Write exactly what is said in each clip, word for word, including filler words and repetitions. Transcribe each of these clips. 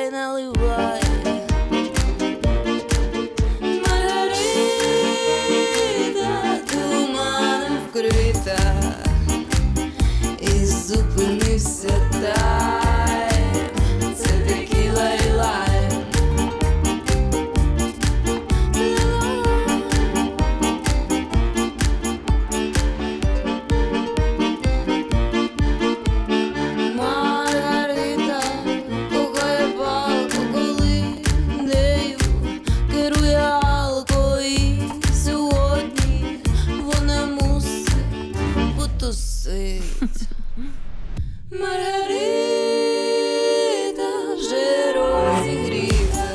наливай, наливай. Маргарита туманом вкрита, і зупинився тайм. Це текіла і лайм. Маргарита кохає палку, коли нею керує алко, і сьогодні вона мусить потусить. Маргарита вже розігріта,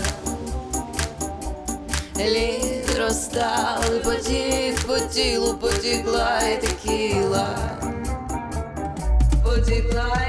лід розстав, і потік по тілу потекла і текіла, потекла